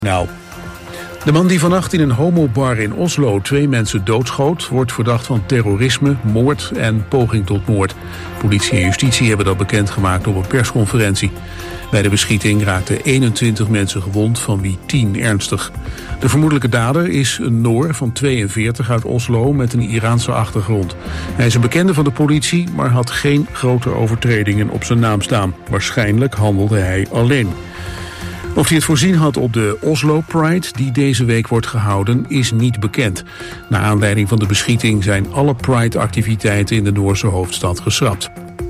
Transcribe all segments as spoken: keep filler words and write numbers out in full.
Nou, de man die vannacht in een homobar in Oslo twee mensen doodschoot, wordt verdacht van terrorisme, moord en poging tot moord. Politie en justitie hebben dat bekendgemaakt op een persconferentie. Bij de beschieting raakten eenentwintig mensen gewond, van wie tien ernstig. De vermoedelijke dader is een Noor van tweeënveertig uit Oslo met een Iraanse achtergrond. Hij is een bekende van de politie, maar had geen grote overtredingen op zijn naam staan. Waarschijnlijk handelde hij alleen. Of hij het voorzien had op de Oslo Pride, die deze week wordt gehouden, is niet bekend. Naar aanleiding van de beschieting zijn alle Pride-activiteiten in de Noorse hoofdstad geschrapt.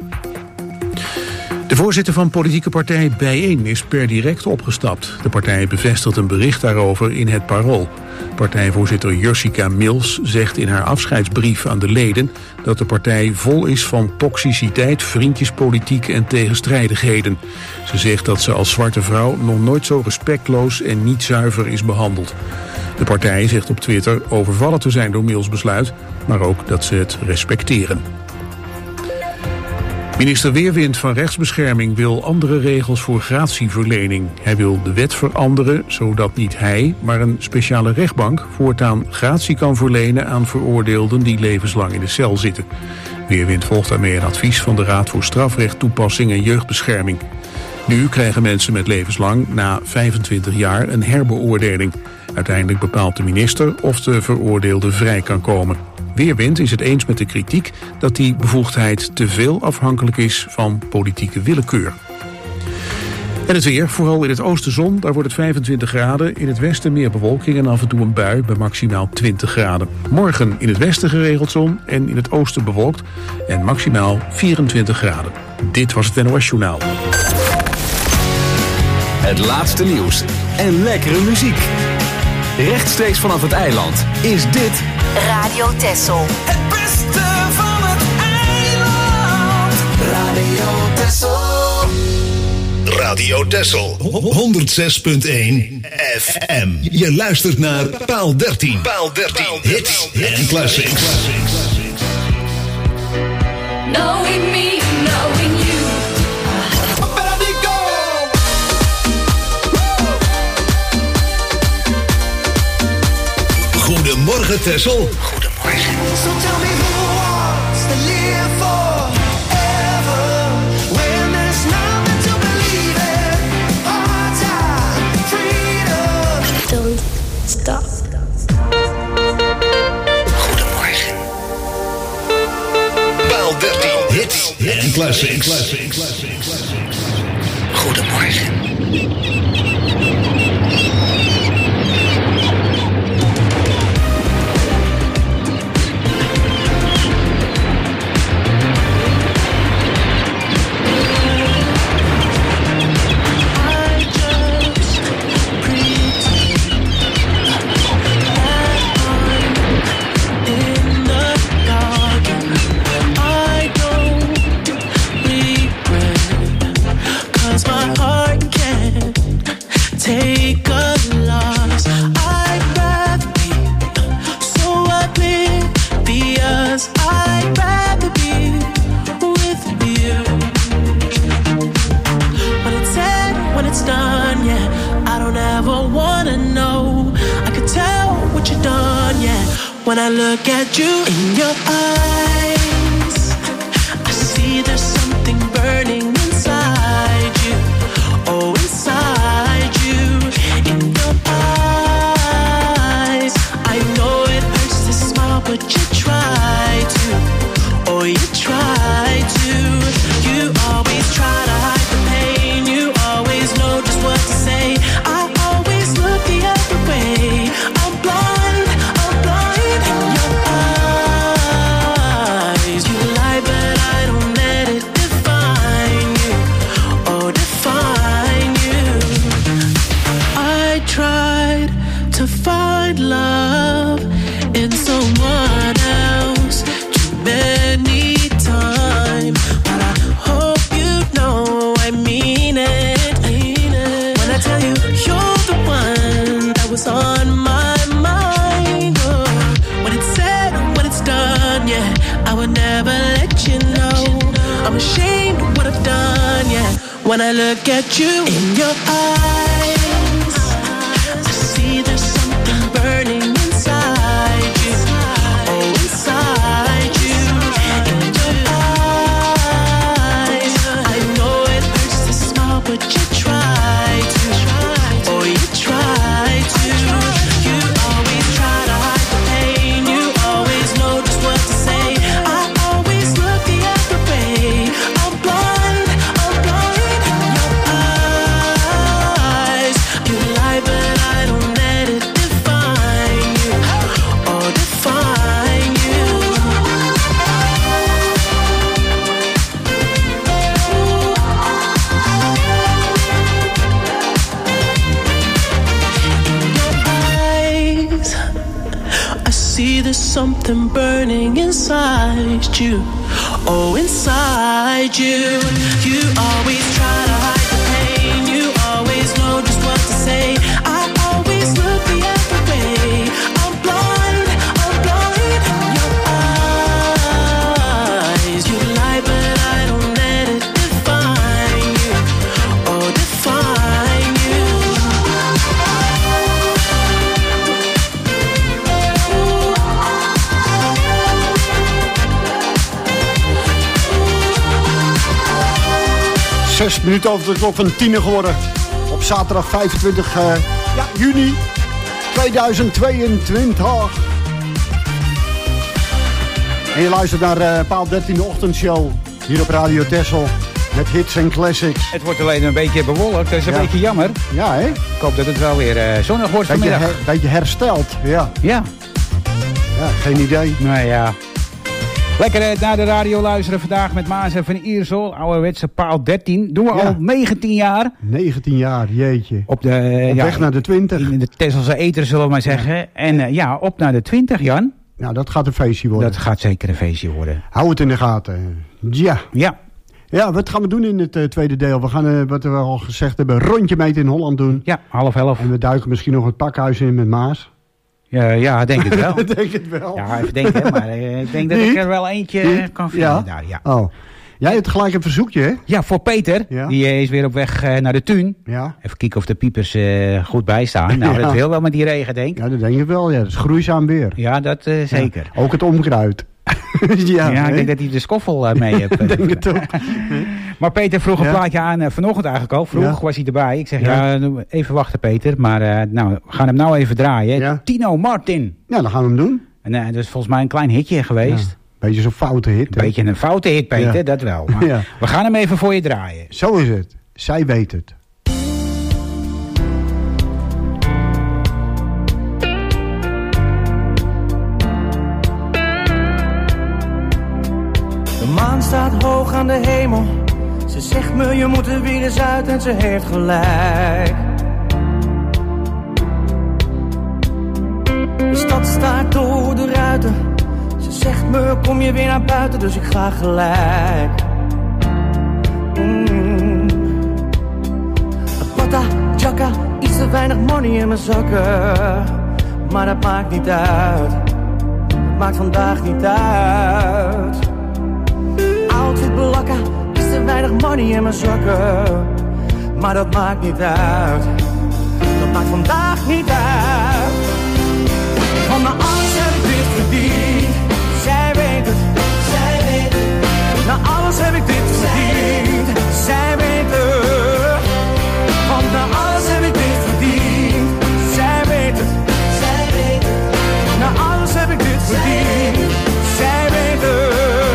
De voorzitter van politieke partij Bijeen is per direct opgestapt. De partij bevestigt een bericht daarover in het Parool. Partijvoorzitter Jessica Mills zegt in haar afscheidsbrief aan de leden dat de partij vol is van toxiciteit, vriendjespolitiek en tegenstrijdigheden. Ze zegt dat ze als zwarte vrouw nog nooit zo respectloos en niet zuiver is behandeld. De partij zegt op Twitter overvallen te zijn door Mills' besluit, maar ook dat ze het respecteren. Minister Weerwind van Rechtsbescherming wil andere regels voor gratieverlening. Hij wil de wet veranderen, zodat niet hij, maar een speciale rechtbank voortaan gratie kan verlenen aan veroordeelden die levenslang in de cel zitten. Weerwind volgt daarmee een advies van de Raad voor Strafrecht, Toepassing en Jeugdbescherming. Nu krijgen mensen met levenslang na vijfentwintig jaar een herbeoordeling. Uiteindelijk bepaalt de minister of de veroordeelde vrij kan komen. Weerwind is het eens met de kritiek dat die bevoegdheid te veel afhankelijk is van politieke willekeur. En het weer, vooral in het oosten zon, daar wordt het vijfentwintig graden. In het westen meer bewolking en af en toe een bui bij maximaal twintig graden. Morgen in het westen geregeld zon en in het oosten bewolkt en maximaal vierentwintig graden. Dit was het N O S Journaal. Het laatste nieuws en lekkere muziek. Rechtstreeks vanaf het eiland is dit Radio Texel. Het beste van het eiland. Radio Texel. Radio Texel. honderdzes punt één F M. Je luistert naar Paal dertien. Paal dertien. Hits en classics. Knowing me, knowing you. Goedemorgen Texel. Goedemorgen. So tell me who wants to live forever when there's nothing to believe in. Our time, freedom. Don't stop. Goedemorgen. Paal dertien. Hits en classics. Goedemorgen. When I look at you in your eyes, I see there's something burning inside you. Oh, inside you, in your eyes. I know it hurts to smile, but you try to. Oh, you try to. You always try to hide the pain. You always know just what to say. I always look the other way. I'm blind. To find love in someone else too many times, but I hope you know I mean it. I mean it. When I tell you you're the one that was on my mind. Oh, when it's said and when it's done, yeah, I would never let you know. I'm ashamed of what I've done, yeah. When I look at you in your eyes, see there's something burning inside you. Oh, inside you. You always try to hide the pain. You always know just what to say. I always look the other way. I'm blind, I'm blind. Your eyes, you lie, but I don't let it define you. Oh, define you. Zes minuten over de klok van tien geworden. Op zaterdag vijfentwintig uh, ja, juni tweeduizend tweeëntwintig. En je luistert naar uh, Paal dertien de ochtendshow hier op Radio Texel. Met hits en classics. Het wordt alleen een beetje bewolkt, dat is een Ja. beetje jammer. Ja, hè? Ik hoop dat het wel weer uh, zonnig wordt Beetje, vanmiddag. her, beetje hersteld, ja. Ja. Ja, geen idee. Nou ja. Lekker uh, naar de radio luisteren vandaag met Maas en Van Iersel. Ouderwetse Paal dertien. Doen we Ja. al negentien jaar. negentien jaar, jeetje. Op, de, Op ja, weg naar de twintig. in de Tesselse eter, zullen we maar zeggen. En uh, ja, op naar de twintig, Jan. Nou, dat gaat een feestje worden. Dat gaat zeker een feestje worden. Hou het in de gaten. Ja. Ja. Ja, wat gaan we doen in het uh, tweede deel? We gaan, uh, wat we al gezegd hebben, een rondje meten in Holland doen. Ja, half elf. En we duiken misschien nog het pakhuis in met Maas. Ja, ja, denk het wel. Ik denk het wel. Ja, even denken, maar uh, ik denk dat Niet? ik er wel eentje uh, kan vinden Ja? daar. Ja. Oh. Jij hebt gelijk een verzoekje, hè? Ja, voor Peter. Ja. Die uh, is weer op weg uh, naar de tuin. Ja. Even kijken of de piepers uh, goed bijstaan. Nou, Ja. dat wil wel met die regen, denk ik. Ja, dat denk ik wel. Ja, dat is groeizaam weer. Ja, dat uh, zeker. Ja. Ook het onkruid. ja, Ja, ik hè? denk dat hij de schoffel uh, mee heeft. Ik denk het ook. Maar Peter vroeg een Ja. plaatje aan, uh, vanochtend eigenlijk al. Vroeg Ja. was hij erbij. Ik zeg, ja, Ja. even wachten Peter. Maar uh, nou, we gaan hem nou even draaien. Ja. Tino Martin. Ja, dan gaan we hem doen. En uh, dat is volgens mij een klein hitje geweest. Ja. Beetje zo'n foute hit. Een hè? beetje een foute hit, Peter, Ja. dat wel. Maar Ja. we gaan hem even voor je draaien. Zo is het. Zij weet het. De maan staat hoog aan de hemel. Ze zegt me je moet er weer eens uit en ze heeft gelijk. De stad staart door de ruiten. Ze zegt me kom je weer naar buiten, dus ik ga gelijk. Mm. Pata, chaka, iets te weinig money in mijn zakken. Maar dat maakt niet uit. Dat maakt vandaag niet uit. Outfit blakken, is te weinig money in mijn zakken. Maar dat maakt niet uit. Dat maakt vandaag niet uit. Van mijn alles heb ik dit verdiend. Zij weet het, zij weet het. Na alles heb ik dit verdiend. Zij weet het. Want na alles heb ik dit verdiend. Zij weet het, zij weet het. Na alles heb ik dit verdiend. Zij weet het.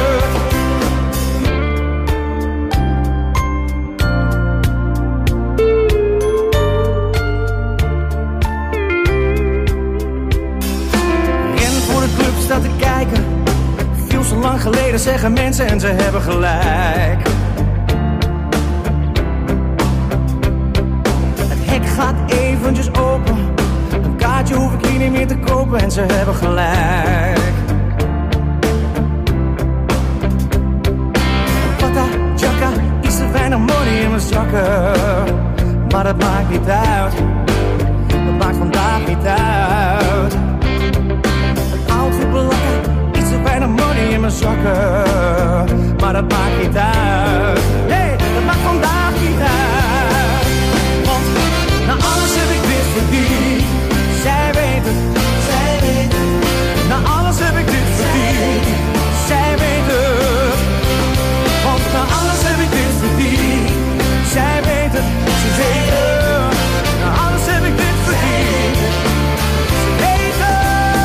Staat te kijken. Veel zo lang geleden zeggen mensen en ze hebben gelijk. Het hek gaat eventjes open. Een kaartje hoef ik hier niet meer te kopen en ze hebben gelijk. Pata, chaka, iets te weinig money in mijn zakken. Maar dat maakt niet uit. Dat maakt vandaag niet uit. Outfit blakken, iets te weinig money in mijn zakken. Maar dat maakt niet uit. Nee, dat maakt vandaag niet uit. Want na alles heb ik dit verdiend. Zij weet het, zij weet het. Na alles heb ik dit verdiend. Zij weet het. Want na alles heb ik dit verdiend. Zij weet het, ze weet het. Na alles heb ik dit verdiend. Ze weet het.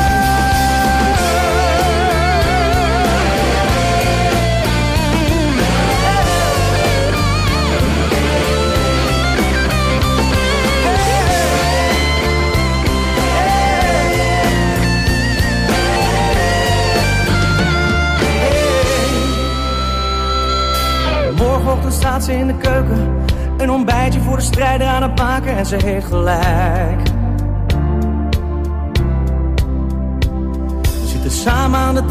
Morgenochtend staat ze in de keuken. Een ontbijtje voor de strijder aan het maken en ze heeft gelijk.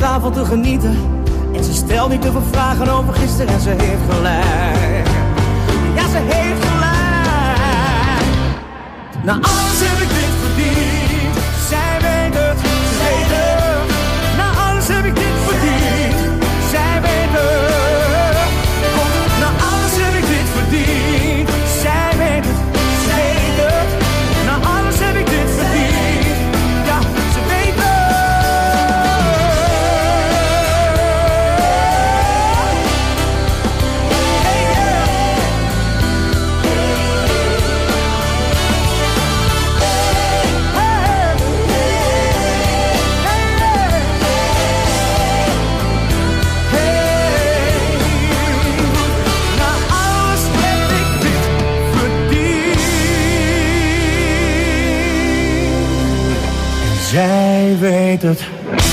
tafel te genieten. En ze stelt niet te veel vragen over gisteren en ze heeft gelijk. Ja, ze heeft gelijk. Na alles heb ik dit verdiend. Zij weet het, ze weet het. Na alles heb ik dit verdiend. Zij weet het. Want na alles heb ik dit verdiend. Zij weet het, ze weet het. Na alles heb ik dit verdiend. Ja, ze weet het. Zij weet het.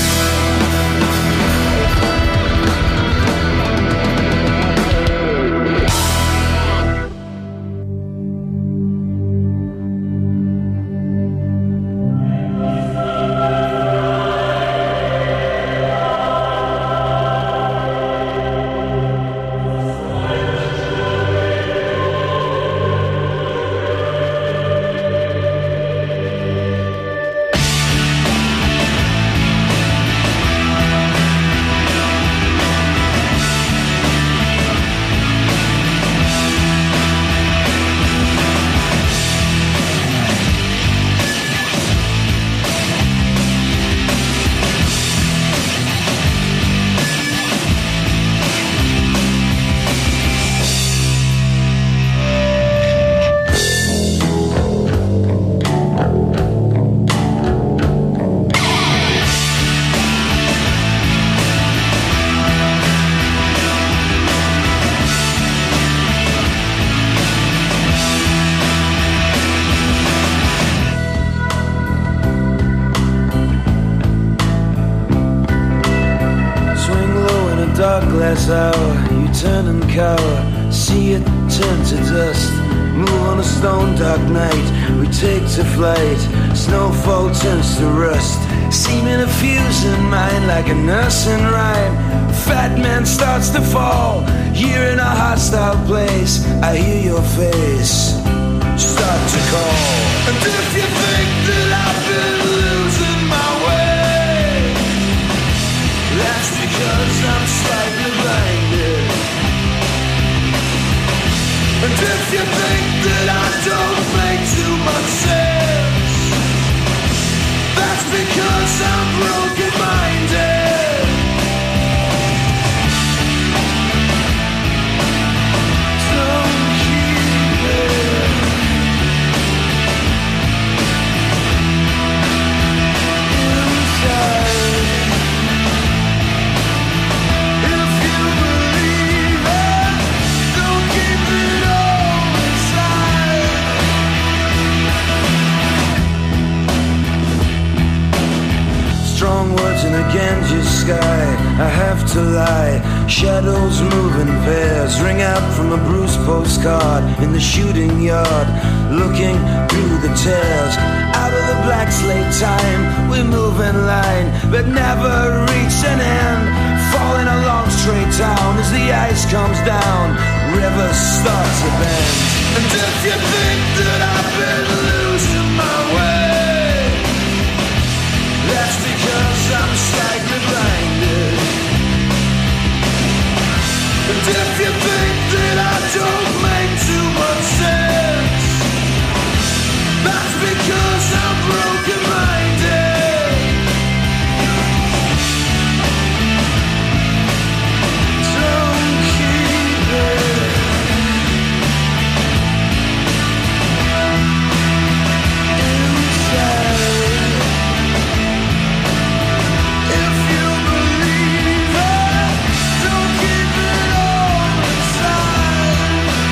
glass hour, you turn and cower, see it turn to dust. Move on a stone dark night, we take to flight, snowfall turns to rust. Seeming to fuse in mind like a nursing rhyme. Fat man starts to fall, here in a hostile place, I hear your face start to call. And if you think that I've been losing my way, that's because I'm slightly blinded. And if you think that I don't make too much sense, that's because I'm broken-minded. Don't keep it inside. If you believe it, don't keep it all inside. Strong words in a Ganges sky, I have to lie. Shadows move in pairs, ring out from a bruised postcard in the shooting yard, looking through the tears. Out of the black slate time, we move in line, but never reach an end. Falling along straight down as the ice comes down, rivers start to bend. And if you think that I've been losing my way, that's because I'm slightly blinded. And if you think that I don't make too much sense, that's because I'm broken-minded. Don't keep it inside. If you believe it, don't keep it all inside.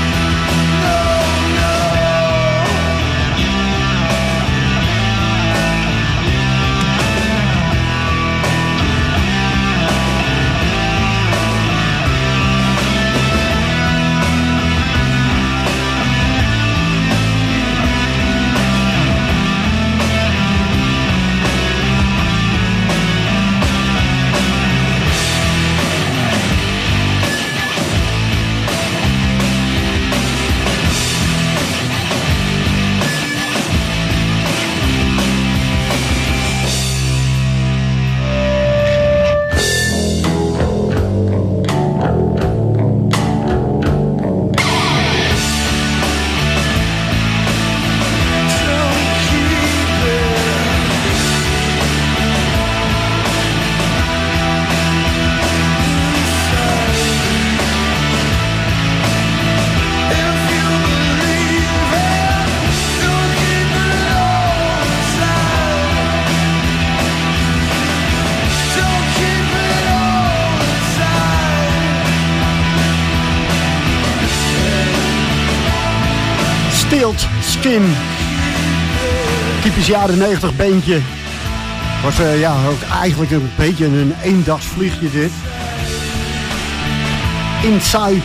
Wild Skin. Typisch jaren negentig beentje. Was uh, ja, ook eigenlijk een beetje een eendagsvliegje dit. Inside.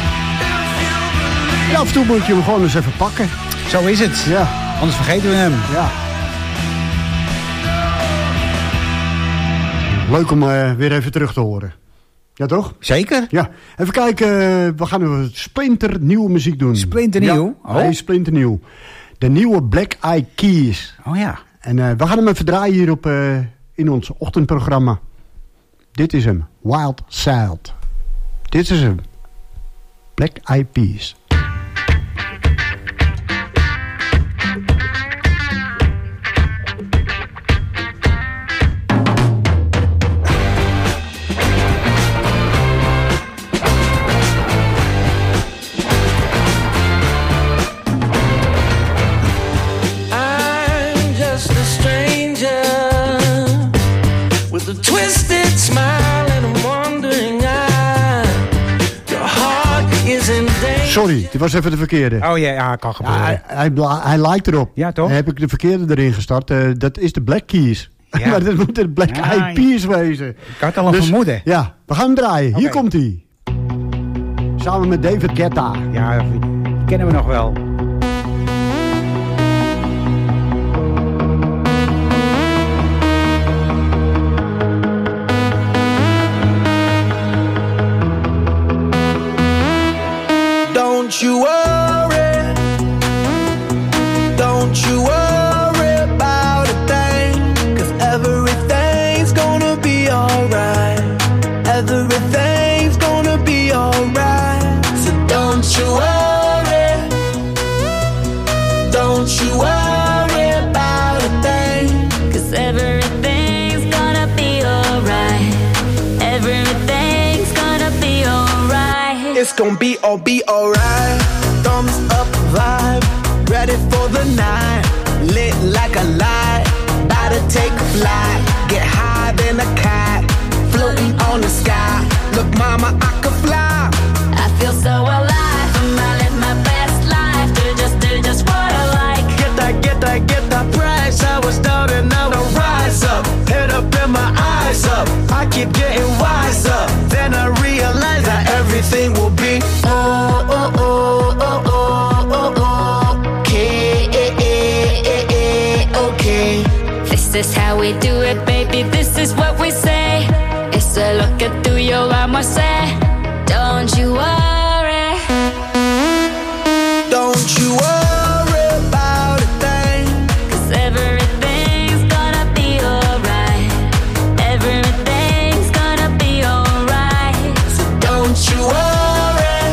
Ja, af en toe moet je hem gewoon eens even pakken. Zo is het. Ja. Anders vergeten we hem. Ja. Leuk om uh, weer even terug te horen. Ja, toch? Zeker. Ja. Even kijken, uh, we gaan nu splinternieuwe muziek doen. Splinternieuw? Ja, nee, splinternieuw. De nieuwe Black Eyed Keys. Oh ja. En uh, we gaan hem even draaien hier op, uh, in ons ochtendprogramma. Dit is hem. Wild Child. Dit is hem. Black Eyed Peas. Twisted smile and I'm wondering I, your heart is in danger. Sorry, dit was even de verkeerde. Oh ja, ja kan gebeuren. Ja, hij, hij, bla- hij lijkt erop. Ja, toch? Dan heb ik de verkeerde erin gestart. Uh, dat is de Black Keys. Ja. Maar dat moet de Black Ja, Eyed Peas wezen. Ik had al een Dus, vermoeden. Ja, we gaan hem draaien. Oké. Hier komt hij. Samen met David Guetta. Ja, die kennen we nog wel. Don't you worry, don't you worry about a thing, 'cause everything's gonna be alright, everything's gonna be alright, so don't you worry, don't you worry about a thing, 'cause everything's gonna be alright, everything's gonna be alright, it's gonna be all be alright. Thumbs up vibe, ready for the night, lit like a light, about to take a flight, get high than a cat, floating on the sky, look mama I could fly, I feel so alive, I'm gonna live my best life, do just, do just what I like, get that, get that, get that price, I was down and now I rise up, head up and my eyes up, I keep getting wiser, then I realize that everything will be oh, oh, oh, oh, oh, oh, okay, okay. This is how we do it, baby, this is what we say, it's a look at through your arm, I say, don't you worry, don't you worry about a thing, 'cause everything's gonna be alright, everything's gonna be alright, so don't you worry,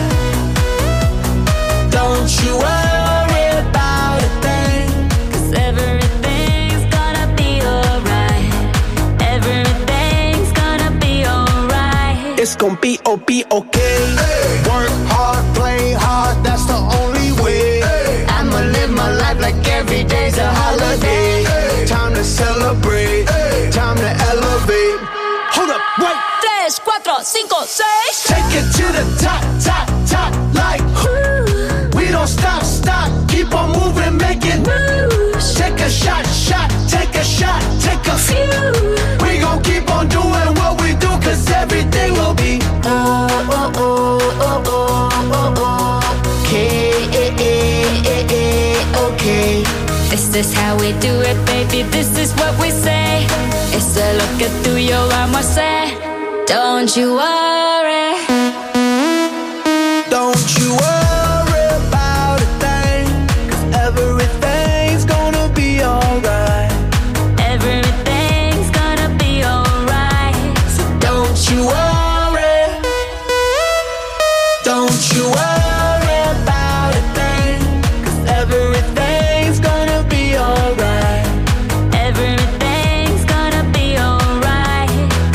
don't you worry about a thing, 'cause everything's gonna be alright, everything's gonna be alright, it's gonna be, oh, be okay, hey. Work hard, play hard, that's the only way, hey. I'ma live my life like every day's a holiday, hey. Time to celebrate, hey. Time to elevate, hold up, wait, Tres, cuatro, cinco, seis. take it to the top, top, top, like ooh. We don't stop, stop, keep on moving, making moves. Take a shot, shot, take a shot, take a few. We gon' keep on doing what we do, 'cause everything will be oh, oh, oh, oh, oh, oh, oh. Okay, okay. This is how we do it, baby, this is what we say, it's a look at through your arm, I say, don't you worry, don't you worry about a thing, 'cause everything's gonna be alright, everything's gonna be alright, so don't you worry, don't you worry about a thing, 'cause everything's gonna be alright, everything's gonna be alright.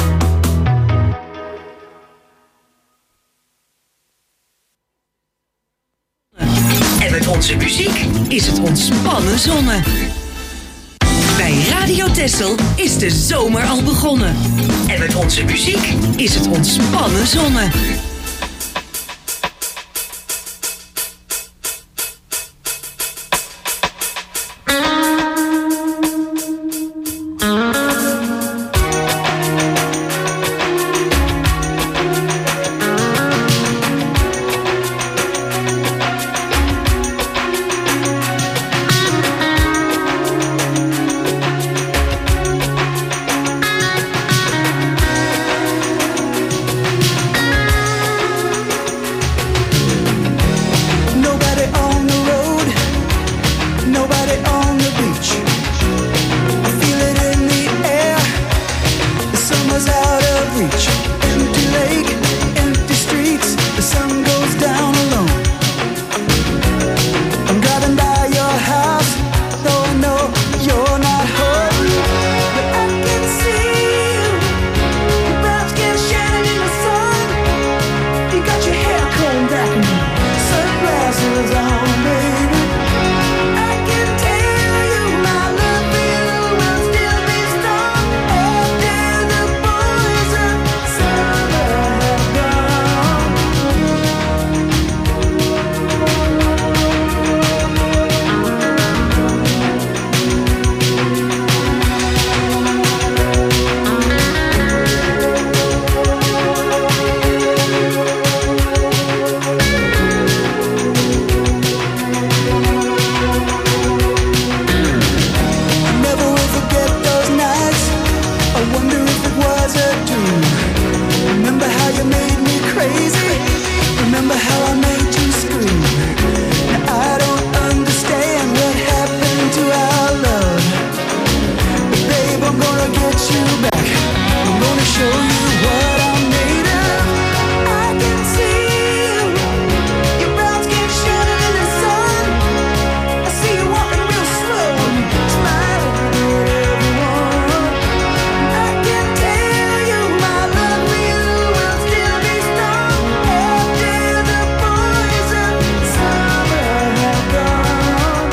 En met onze muziek is het ontspannen zonne. Bij Radio Texel is de zomer al begonnen. En met onze muziek is het ontspannen zonne. beach, empty lake, empty streets. The sun goes down alone. I'm driving by your house, though I know you're not home. But I can see you, your brown skin shining in the sun. You got your hair combed back and sunglasses on, baby. I can tell you my love for you will still be strong after the boys of summer have gone. Never will forget those nights. I wonder if it was a dream. Remember how you made me crazy. Remember how I made you scream. Now I don't understand what happened to our love. But babe, I'm gonna get you back. I'm gonna show you what I'm made of. I can see you, your brown skin shining in the sun. I see you walking real slow and smiling at everyone. I can tell you my love for you will still be strong after the boys of summer have gone.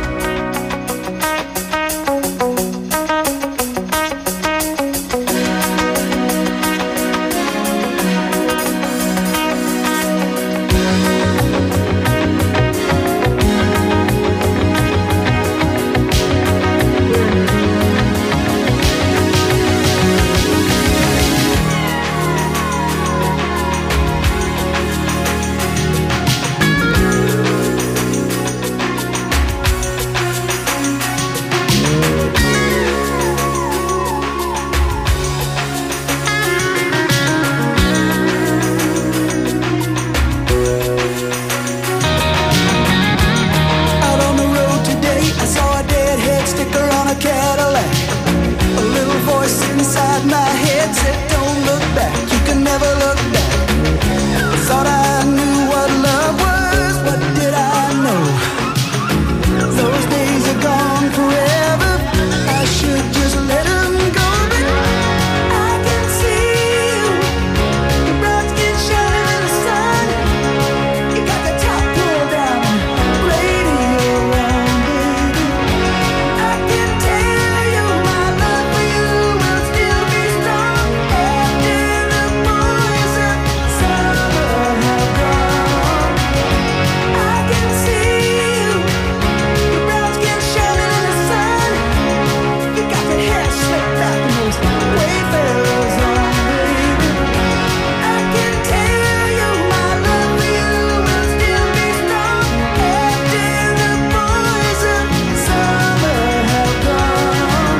Out on the road today, I saw a deadhead sticker on a Cadillac. A little voice inside my head said, don't look back, you can never look back. I thought I knew what love was, what did I know? Those days are gone forever, I should just let them go. But I can see you, your brown skin shining in the sun. You got the top pulled down, radio on, baby. I can tell you my love for you will still be strong after the boys of summer have gone. I can see you, your brown skin shining in the sun. You got your hair slicked back and those wayfarers on, baby. I can tell you my love for you will still be strong after the boys of summer have gone.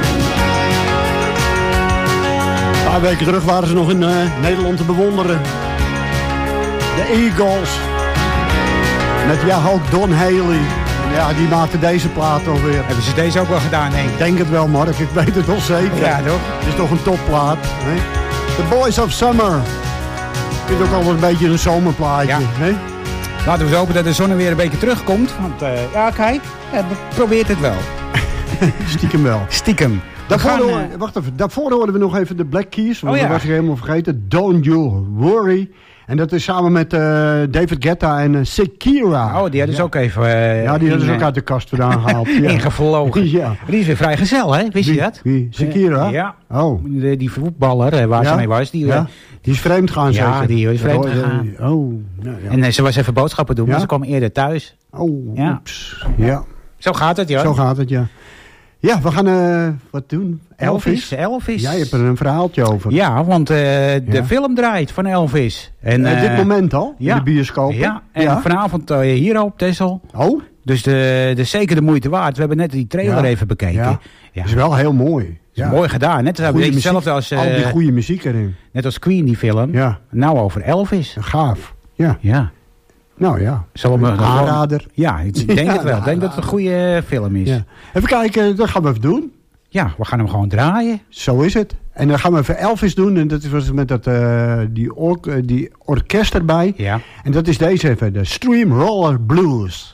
Een paar weken terug waren ze nog in uh, Nederland te bewonderen. De Eagles. Met ja, ook Don Haley. Ja, die maakte deze plaat alweer. Hebben ze deze ook wel gedaan, denk ik? Ik denk het wel, Mark. Ik weet het wel zeker. Ja, toch? Het is toch een topplaat. Hè? The Boys of Summer. Ik vind het ook altijd een beetje een zomerplaatje. Ja. Hè? Laten we eens hopen dat de zon weer een beetje terugkomt. Want uh, ja, kijk, ja, probeert het wel. Stiekem wel. Stiekem. Daarvoor, gaan, hoor, wacht even, daarvoor hoorden we nog even de Black Keys. Want oh, ja. dat was ik helemaal vergeten. Don't You Worry. En dat is samen met uh, David Guetta en uh, Shakira. Oh, die hadden ze ja. ook even... Uh, ja, die hadden ze ook uh, uit de kast vandaan gehaald. Ja. Ingevlogen. Ja. Die is weer vrijgezel, hè? Wist wie, je dat? Wie? Shakira? Uh, ja. Oh. De, die voetballer uh, waar ja? ze mee was. Die, uh, ja? die is vreemd gaan, ja, zeker? die is vreemd gegaan. Oh. Ja, ja. En uh, ze was even boodschappen doen, ja? maar ze kwam eerder thuis. Oh, ja. Oeps. Ja. Zo gaat het, joh. Zo gaat het, ja. Ja, we gaan uh, wat doen. Elvis. Elvis. Ja, je hebt er een verhaaltje over. Ja, want uh, de ja. film draait van Elvis. En, uh, uh, dit moment al? Ja. In de bioscoop? Ja, en ja. vanavond uh, hier op Texel. Oh? Dus de, de zeker de moeite waard. We hebben net die trailer ja. even bekeken. Ja. Ja. Is wel heel mooi. Is ja. mooi gedaan. Net hetzelfde als... Uh, al die goede muziek erin. Net als Queen, die film. Ja. Nou, over Elvis. Gaaf. Ja. Ja. Nou ja. Zullen we aanrader. Ja, ik denk ja, het wel. Ik denk dat het een goede film is. Ja. Even kijken, dat gaan we even doen. ja, we gaan hem gewoon draaien. Zo is het. En dan gaan we even Elvis doen. En dat was met dat, uh, die, or uh, die orkest erbij. Ja. En dat is deze even. De Steamroller Blues.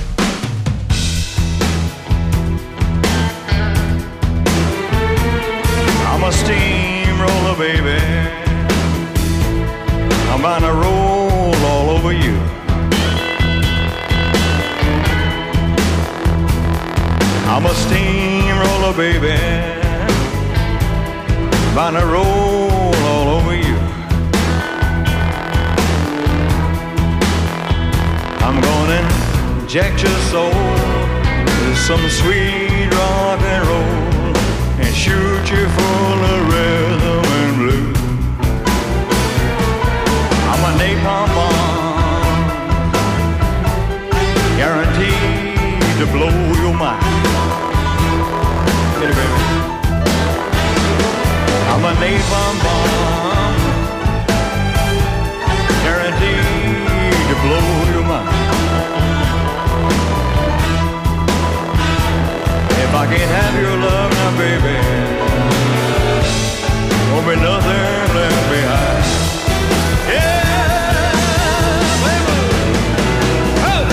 I'm a steamroller, baby. I'm gonna roll all over you. I'm a steamroller, baby. Gonna roll all over you. I'm gonna inject your soul with some sweet rock and roll and shoot you full of rhythm and blues. I'm a napalm bomb, guaranteed to blow your mind. Get it, baby. I'm a napalm bomb, guaranteed to blow your mind. If I can't have your love now, baby, won't be nothing left behind. Yeah, baby. Oh.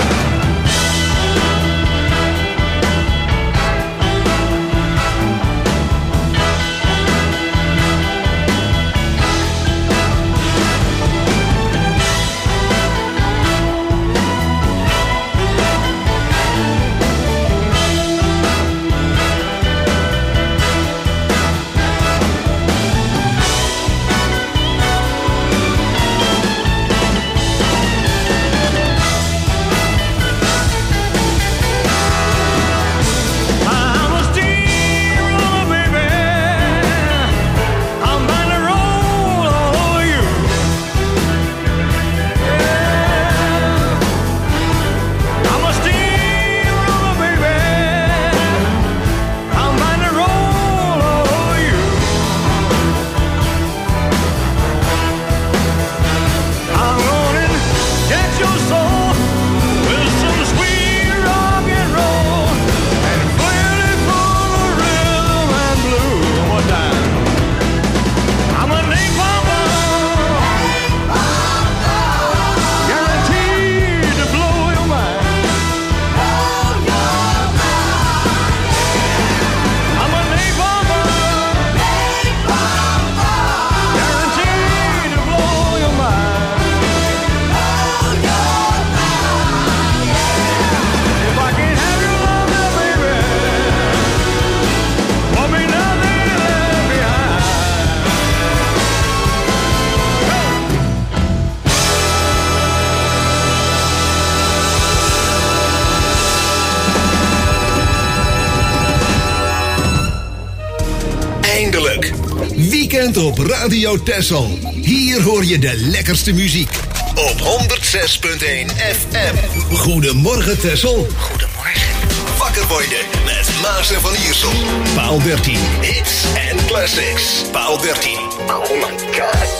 Weekend op Radio Texel. Hier hoor je de lekkerste muziek. Op honderd zes punt één F M. Goedemorgen Texel. Goedemorgen. Wakker worden met Maas en Van Iersel. Paal dertien. Hits en classics. Paal dertien. Oh my god.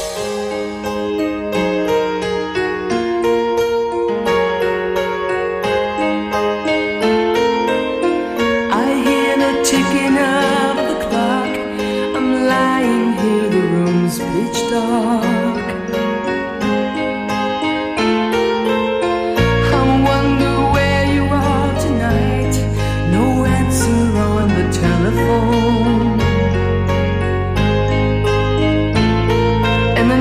And the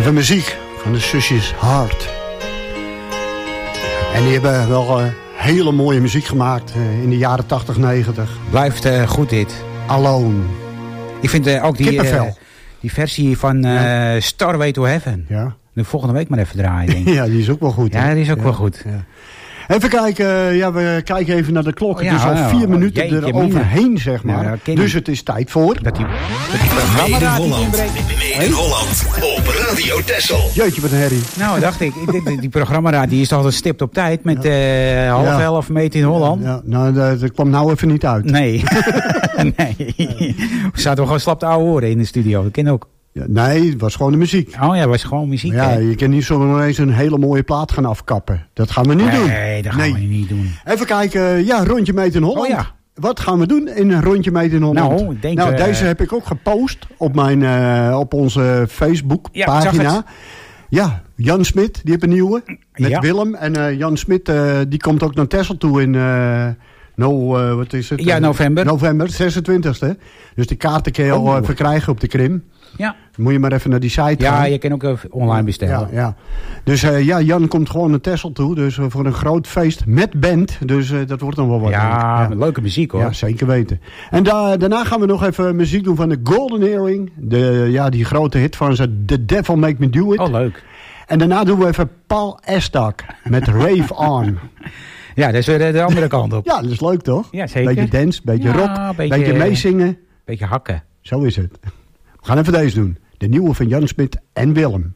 Even muziek van de zusjes Hart. En die hebben wel uh, hele mooie muziek gemaakt uh, in de jaren tachtig, negentig. Blijft uh, goed dit. Alone. Ik vind uh, ook die, uh, Kippenvel. die versie van uh, Ja. Starway to Heaven. Ja. Nu volgende week maar even draaien, denk ik. Ja, die is ook wel goed. Ja, hè? die is ook Ja, wel goed. Ja. Even kijken, ja, we kijken even naar de klok. Ja, het is al ja, vier minuten jeetje, eroverheen, zeg maar. Ja, ken dus ik. het is tijd voor... Dat die, dat die Made in programmaraad niet Holland. inbreekt. Made in Holland. Op Radio Texel. Jeetje, wat een herrie. Nou, dacht ik. ik denk, die programmaraad die is toch altijd stipt op tijd met uh, half Ja. elf Made in Holland. Ja, nou, dat, dat kwam nou even niet uit. Nee. nee. We zaten wel gewoon slap te ouwe horen in de studio. Dat ken ook. Ja, nee, het was gewoon de muziek. Oh ja, het was gewoon muziek. Ja, hè? je kan niet zomaar eens een hele mooie plaat gaan afkappen. Dat gaan we niet doen. Nee, dat gaan we niet doen. Even kijken, ja, rondje Made in Holland. Oh ja. Wat gaan we doen in een rondje Made in Holland? Nou, ik denk, nou uh, deze heb ik ook gepost op, mijn, uh, op onze Facebook Ja, ik zag pagina. het. Ja, Jan Smit, die heeft een nieuwe. Met Ja. Willem. En uh, Jan Smit, uh, die komt ook naar Texel toe in... Uh, no, uh, wat is het? Ja, november. November, zesentwintigste. Dus die kaarten kun je al Oh. uh, verkrijgen op de Krim. Ja. Moet je maar even naar die site Ja, gaan. je kan ook even online bestellen. Ja, ja. Dus uh, ja, Jan komt gewoon naar Texel toe. Dus uh, voor een groot feest met band. Dus uh, dat wordt dan wel wat. Ja, denk ik. leuke muziek hoor. Ja, zeker weten. En da daarna gaan we nog even muziek doen van de Golden Earring. De, ja, die grote hit van ze, The Devil Make Me Do It. Oh, leuk. En daarna doen we even Paul Estak met Rave On. Ja, dat is weer de andere kant op. Ja, dat is leuk toch? Ja, zeker. Beetje dance, beetje Ja, rock, beetje- beetje meezingen. Beetje hakken. Zo is het. We gaan even deze doen. De nieuwe van Jan Smit en Willem.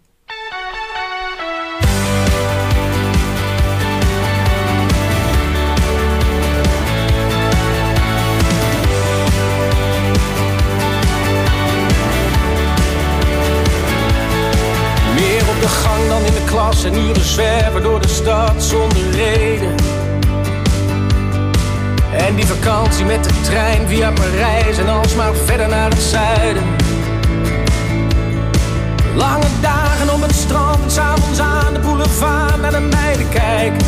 Meer op de gang dan in de klas en uren zwerven door de stad zonder reden. En die vakantie met de trein via Parijs en alsmaar verder naar het zuiden. Lange dagen op het strand en 's avonds aan de boulevard naar de meiden kijken.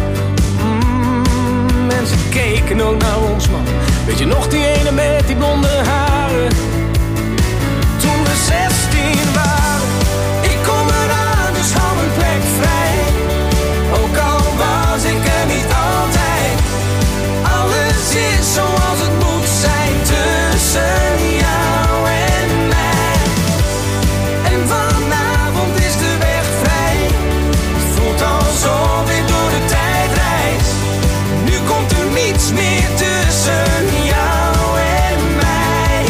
Mm, mensen keken ook naar ons man. Weet je nog die ene met die blonde haren? Toen we zestien waren. Ik kom eraan, dus hou mijn plek vrij. Ook al was ik er niet altijd. Alles is zoals het moet zijn tussen jou en mij. En vanavond is de weg vrij. Het voelt alsof ik door de tijd reis. Nu komt er niets meer tussen jou en mij.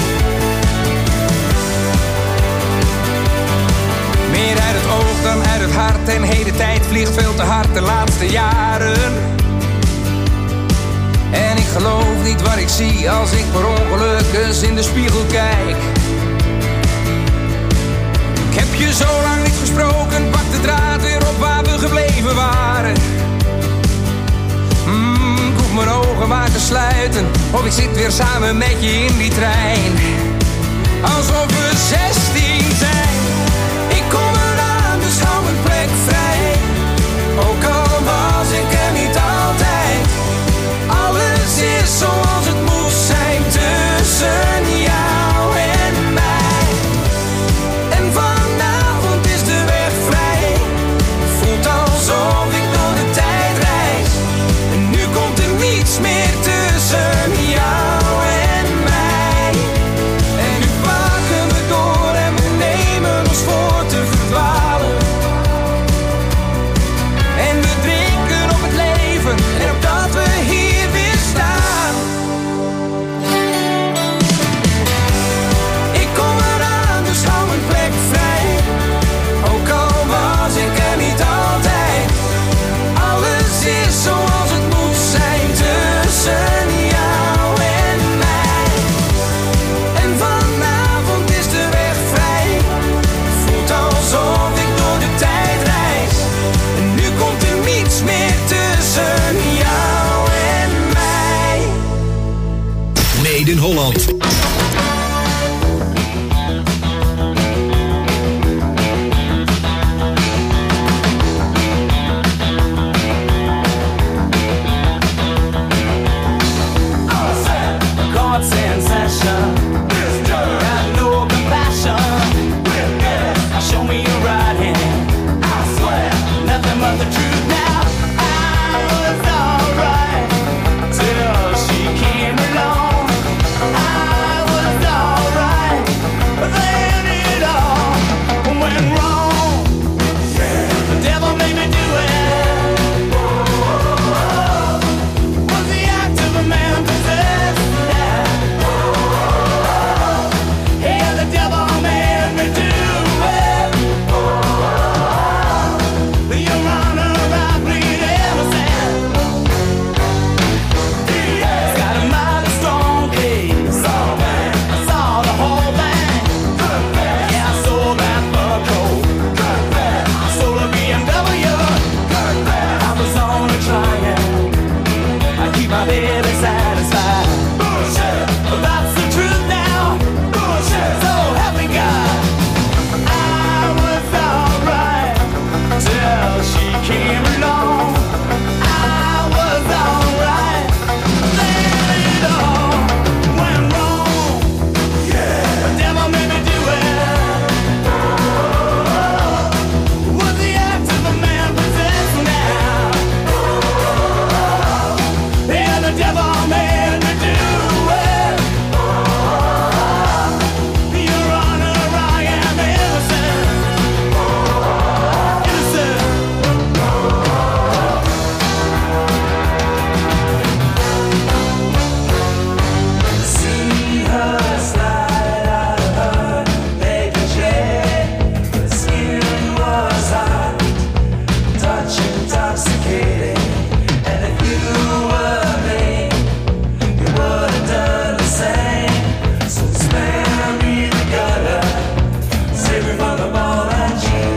Meer uit het oog dan uit het hart. En heden tijd vliegt veel te hard de laatste jaren. En ik geloof niet wat ik zie als ik per ongeluk eens in de spiegel kijk. Ik heb je zo lang niet gesproken, pak de draad weer op waar we gebleven waren. Mm, ik hoef mijn ogen maar te sluiten, of ik zit weer samen met je in die trein. Alsof we zestien zijn. Ik kom eraan, dus hou mijn plek vrij. Ook al was ik er niet altijd. Alles is zoals het moest zijn tussen jou en mij. En vanavond is de weg vrij. Voelt alsof ik door de tijd reis. En nu komt er niets meer tussen jou en mij. En nu pakken we door en we nemen ons voor te verdwalen. En we drinken op het leven en op dat we hier weer staan. Ik kom eraan, dus hou mijn plek vrij. Ook al was ik er niet altijd. Alles is zoals het moet zijn tussen jou en mij. En vanavond is de weg vrij. Voelt alsof ik door de tijd reis. En nu komt er niets meer tussen jou en mij. Made in Holland. God sensation. Got no compassion. Show me your right hand. my baby satisfied. Bullshit. Well, that's the truth now. Bullshit. So help me God. I was alright till she came along. I was alright. Then it all went wrong. Yeah. The devil made me do it. Was the act of a man possessed now? Yeah, the devil made me do it. Your Honor, I am innocent. Innocent. See her slide out of her negligee. The skin was hot, touch intoxicating. And if you were me, you would have done the same. So spare me the gutter, save me from the ball and chain.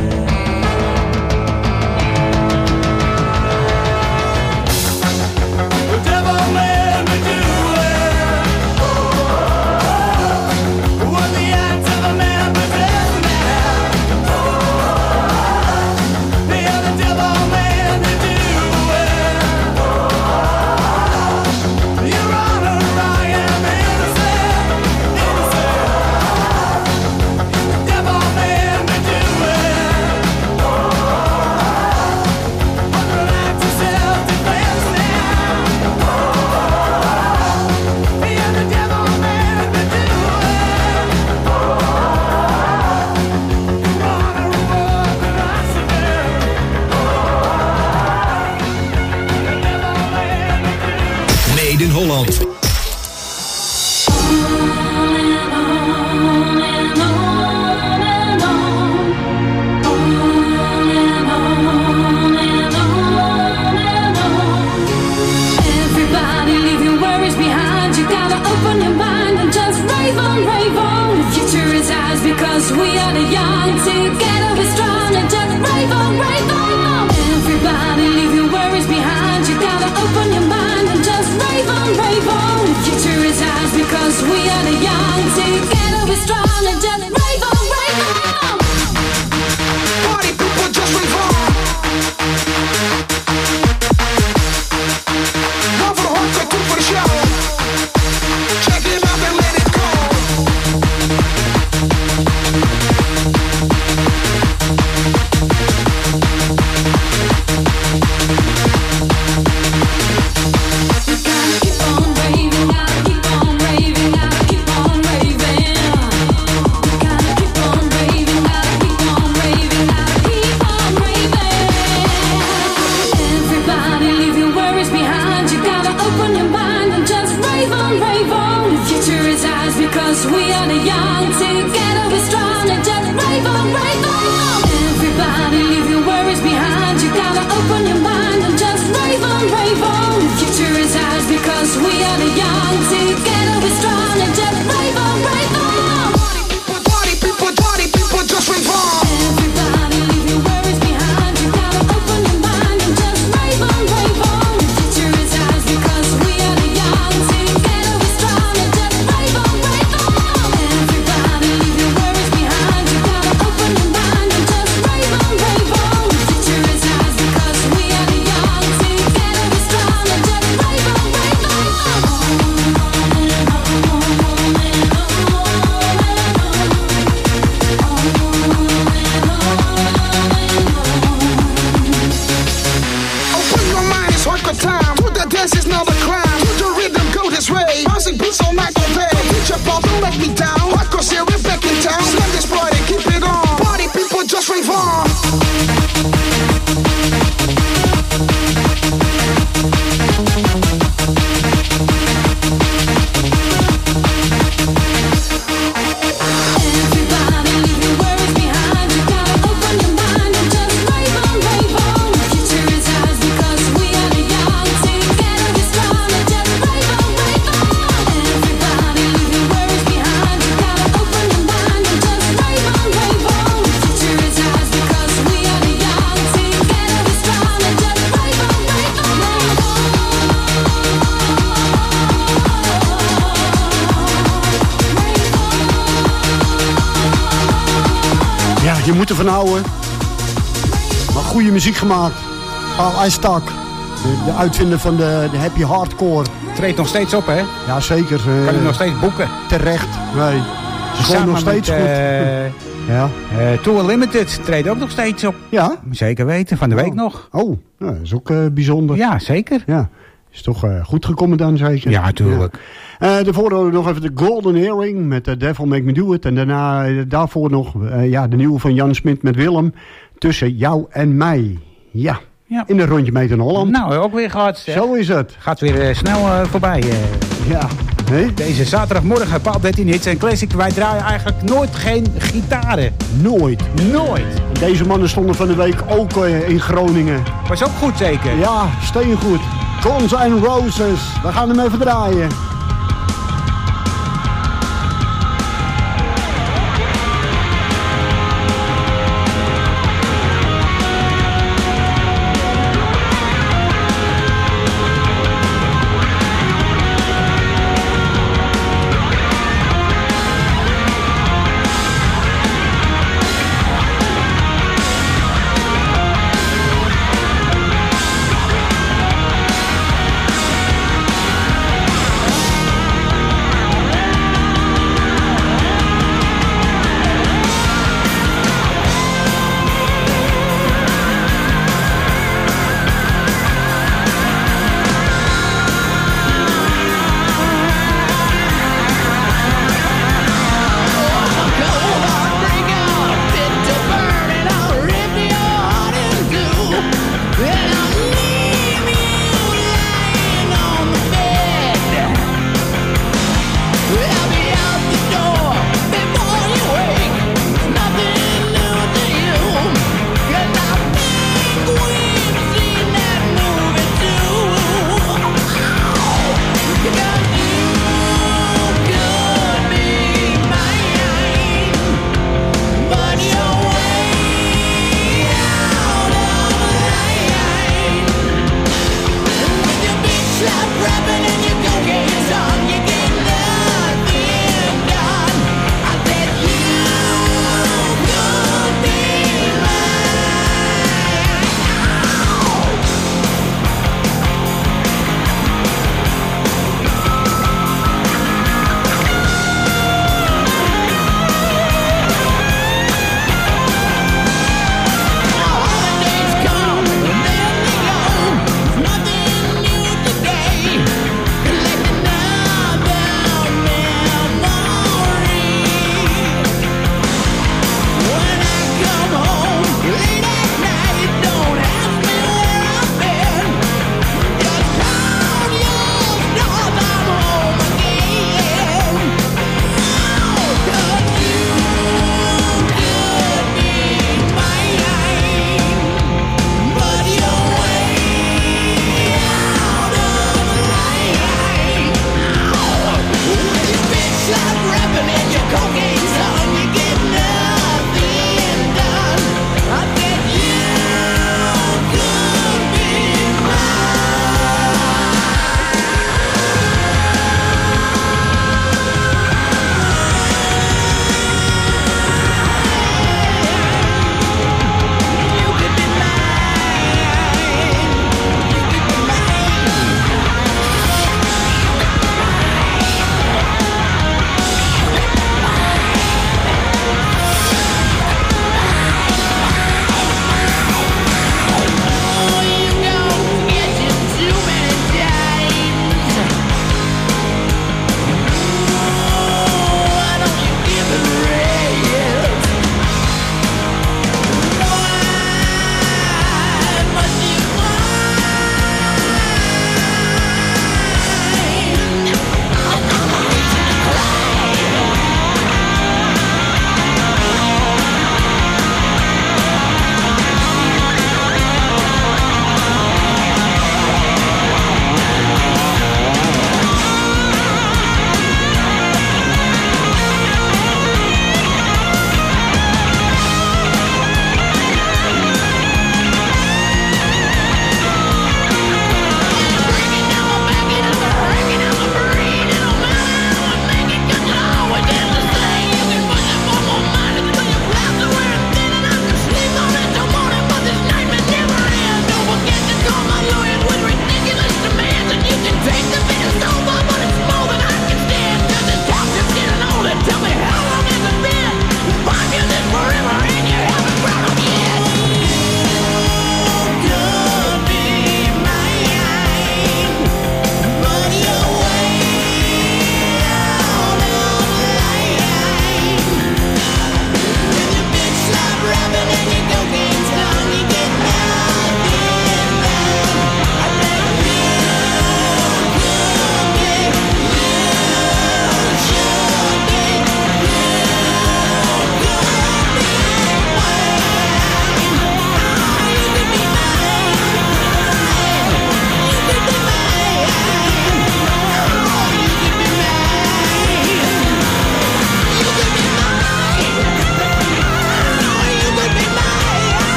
The devil made me do it. Was the act of a man possessed now? Yeah, the devil made me do it. Your Honor, I am innocent. Innocent. The devil made me do it. Was an act of self-defense now? Yeah, the devil made me do it. Your Honor, it was an accident. The devil made me do it. Made in Holland. Everybody leave your worries behind. You gotta open your mind and just rave on, rave on. The future is ours because we are the young. Together we're strong and just rave on, rave on. Everybody leave your worries behind. You gotta open your mind and just rave on, rave on. The future is ours because we are the young. Together we're strong and just rave on, rave on. Party people, just rave on. One for the hardcore, two for the show. Check it out and let it go. Keep on raving, gotta keep on raving, gotta keep on raving. Gotta keep on raving, gotta keep on raving, gotta keep on raving. Everybody leave your worries behind. You gotta open your mind and just rave on, rave on. The future is ours because we are the young. Together we're strong and just rave on, rave on. Everybody leave your worries behind. You gotta open your mind and just rave on, rave on. The future is ours because we are the young. Together we're strong and just rave on, rave on. Party people, party people, just rave on. Everybody leave your worries behind. You gotta open your mind and just rave on, rave on. The future is ours because we are the young. Together we're strong and just rave on, rave on. Everybody leave your worries behind. You gotta open your mind and just rave on, rave on. The future is ours because we are the young. Together we're strong and just rave on, rave on. je moet ervan houden. Maar goede muziek gemaakt. Paul Aestak, de, de uitvinder van de, de happy hardcore. Treedt nog steeds op, hè? Ja, zeker. Uh, kan je nog steeds boeken? Terecht, nee. Het is gewoon nog steeds met, goed. Uh, ja. Uh, Tour Limited treedt ook nog steeds op. Ja? Zeker weten, van de week oh. nog. Oh, nou, dat is ook uh, bijzonder. Ja, zeker. Ja. Is toch uh, goed gekomen dan, zeker? Ja, tuurlijk. Ja. Uh, daarvoor hadden we nog even de Golden Earring met The Devil Make Me Do It. En daarna, uh, daarvoor nog uh, ja, de nieuwe van Jan Smit met Willem. Tussen jou en mij. Ja. Ja. In een rondje mee in Holland. Nou, ook weer gehad. Zeg. Zo is het. Gaat weer uh, snel uh, voorbij. Uh. Ja. Nee? Deze zaterdagmorgen, Paal dertien hits en classic. Wij draaien eigenlijk nooit geen gitaren. Nooit. Nooit. Deze mannen stonden van de week ook uh, in Groningen. Was ook goed zeker? Ja, steengoed. Guns N' Roses. We gaan hem even draaien. Let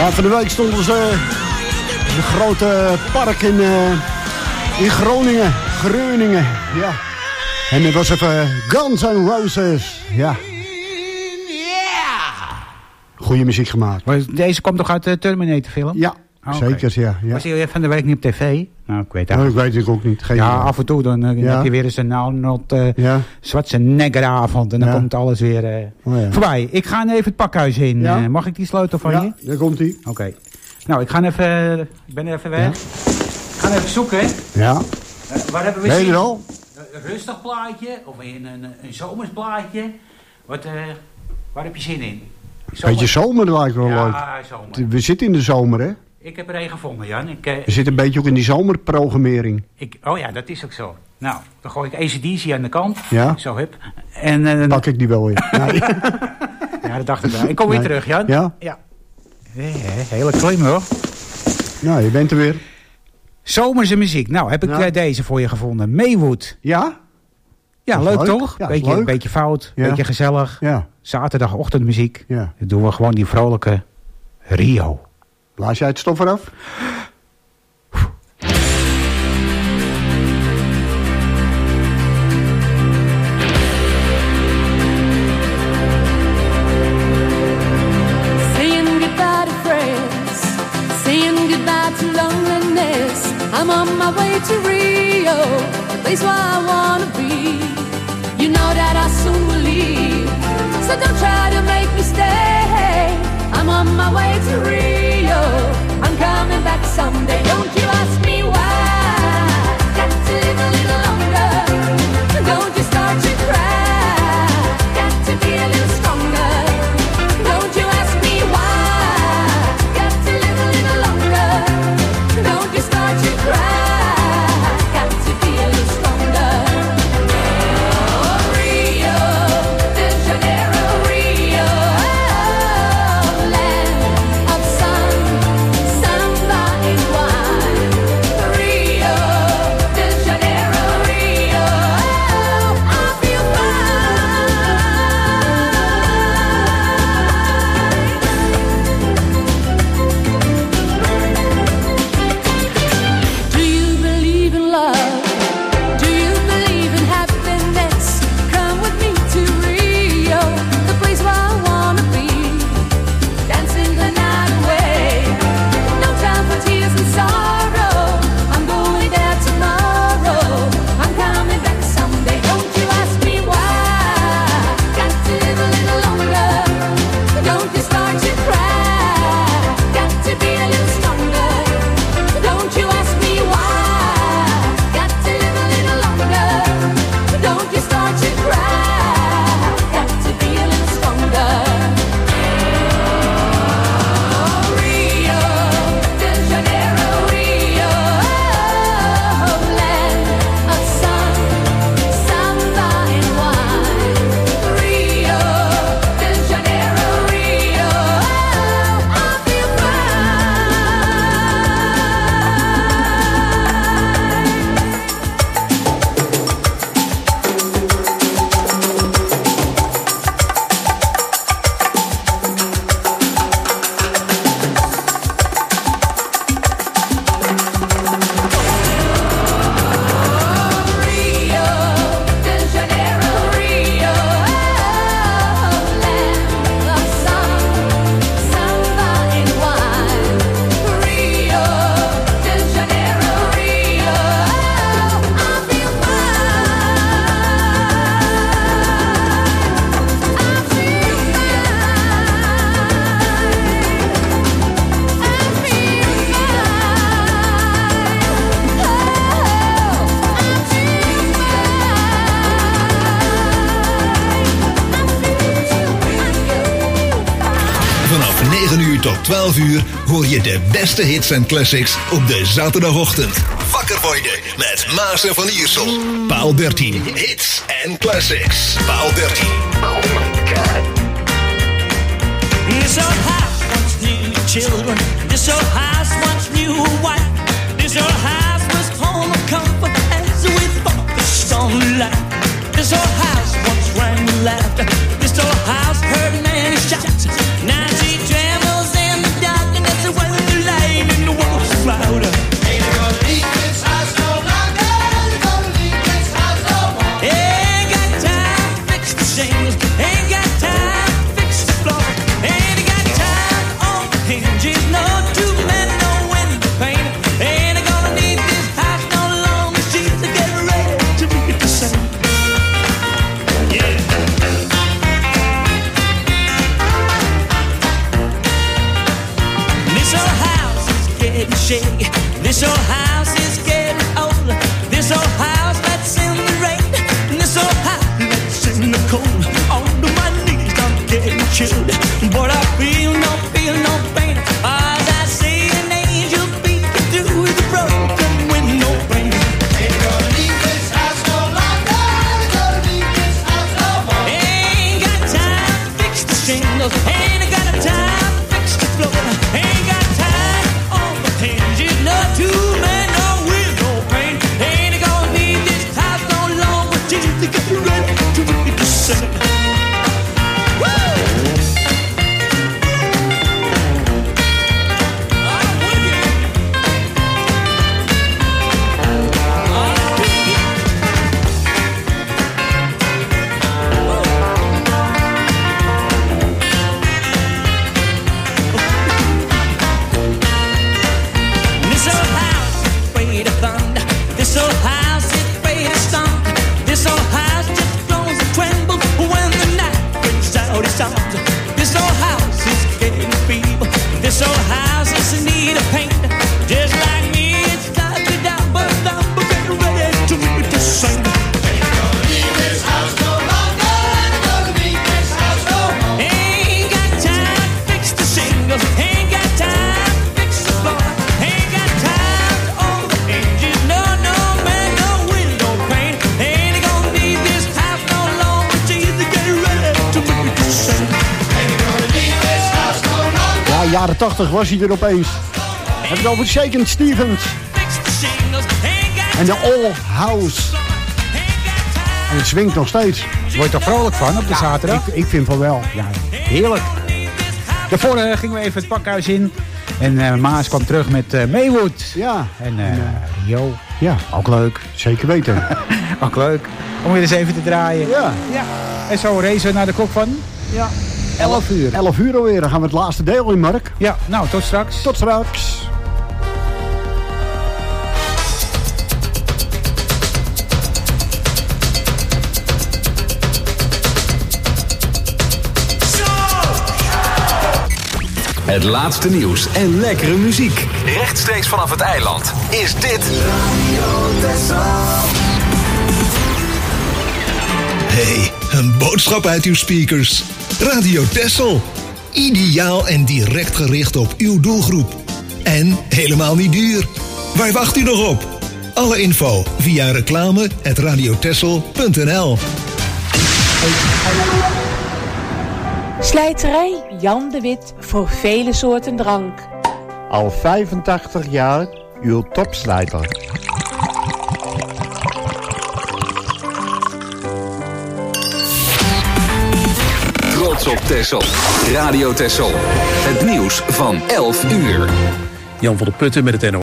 Ja, van de week stonden ze in een grote park in, uh, in Groningen. Groningen, ja. En het was even Guns N' Roses, ja. Goeie muziek gemaakt. Maar deze komt toch uit de Terminator film? Ja, oh, zeker, okay. ja, ja. Was hij van de week niet op tv? Nou, ik weet het oh, ik weet het ook niet. Geen ja, idee. af en toe dan uh, ja. heb je weer eens een Arnold uh, ja. Schwarzeneggeravond en dan ja. komt alles weer uh, oh, ja. voorbij. Ik ga even het pakhuis in. Ja. Uh, mag ik die sleutel van ja, je? daar komt hij. Oké. Okay. Nou, ik ga even, uh, ik ben even weg. Ja. Ik ga even zoeken. Ja. Uh, waar hebben we ben zin? je er al? Een rustig plaatje of een, een, een zomers plaatje. Wat, uh, waar heb je zin in? Zomer. Beetje zomer lijkt wel ja, leuk. Zomer. We zitten in de zomer, hè? Ik heb er een gevonden, Jan. Ik, uh, We zitten een beetje ook in die zomerprogrammering. Ik, oh ja, dat is ook zo. Nou, dan gooi ik A C D C aan de kant. Ja. Zo, hup. En, uh, pak ik die wel weer. Nee. Ja, dat dacht ik wel. Ik kom weer nee. terug, Jan. Ja? Ja. Hey, hele klim, hoor. Nou, je bent er weer. Zomerse muziek. Nou, heb ik ja. uh, deze voor je gevonden. Maywood. Ja? Ja, leuk, leuk toch? Ja, beetje, leuk. beetje fout, ja. beetje gezellig. Ja. Zaterdagochtendmuziek. Ja. Dan doen we gewoon die vrolijke Rio. Blaas jij het stof eraf? Saying goodbye to friends, saying goodbye to loneliness. I'm on my way to Rio, the place where I wanna be. You know that I soon will leave, so don't try to make me stay. I'm on my way to Rio, I'm coming back someday. Don't you ask me why, got to live a little longer. Don't you start to cry, got to be a little stronger. Don't you ask me why, got to live a little longer. Don't you start to cry, got to be a little stronger. Oh, Rio de Janeiro, Rio, oh, land of sun, samba and wine. Rio de Janeiro, Rio, oh, I feel fine. Do you believe in love? Do you believe in happiness? Come with me to Rio, the place where I wanna be. Dancing the night away, no time for tears and sorrow. I'm going there tomorrow, I'm coming back someday. Don't you ask me why, got to live a little longer. Don't you start to cry, got to be a little stronger. Don't you ask me why, got to live a little longer. Don't you start to cry, got to be a little stronger. Oh, Rio de Janeiro, Rio, oh, land of sun, samba and wine. Rio de Janeiro, Rio, oh, I feel Rio de Janeiro, Rio, oh, land of sun, samba and wine. Rio de Janeiro, Rio, oh, I feel Vanaf negen uur tot twaalf uur hoor je de beste hits en classics op de zaterdagochtend. Wakker worden met Maas en Van Iersel. Paal dertien, hits en classics. Paal dertien. Oh my god. This old house once knew children. This old house once knew a wife. This old house was home of comfort as we focused on life. This old house once rang with laughter. This old house heard many shots. Now she trembles in the darkness shake. This old house is getting old. This old house that's in the rain. This old house that's in the cold. On to my knees, I'm getting chilled. But I feel no, feel no pain. As I see an angel peeking through the broken window pane. Ain't gonna leave this house no longer. Ain't gonna leave this house no more. Ain't got time to fix the shingles. Ain't got time to fix the floor. Ain't got time on the hinges. No two men, no wheel, no pain. Ain't gonna leave this house no longer till they get ready to read the same. This old house is afraid of stomp. This old house just groans and trembles when the night brings out its arms. This old house is getting feeble. This old house is in need of paint. Just like me, it's got me down, but I'm getting ready to read the same. Ain't gonna leave this house no longer. Ain't gonna leave this house no more. Ain't got time to fix the shingles. Ain't got time to fix the floor. Ain't got time to own the hinges. No, no. Ja, jaren tachtig was hij er opeens. Heb het over Shakin' Stevens. En de All House. En het swingt nog steeds. Word je toch vrolijk van op de ja, zaterdag? Ik, ik vind van wel. Ja, heerlijk. Daarvoor uh, gingen we even het pakhuis in. En uh, Maas kwam terug met uh, Maywood. Ja. En uh, yo. Ja. Ook leuk. Zeker weten. Ook leuk. Om weer eens even te draaien. Ja. Ja. En zo racen naar de klok van? Ja. elf uur. elf uur alweer. Dan gaan we het laatste deel in, Mark. Ja, nou, tot straks. Tot straks. Het laatste nieuws en lekkere muziek. Rechtstreeks vanaf het eiland is dit... Hey, een boodschap uit uw speakers. Radio Texel. Ideaal en direct gericht op uw doelgroep. En helemaal niet duur. Waar wacht u nog op? Alle info via reclame at radiotexel punt n l. Slijterij Jan de Wit voor vele soorten drank. Al vijfentachtig jaar uw topslijter. Trots op Texel. Radio Texel. Het nieuws van elf uur. Jan van der Putten met het N O S.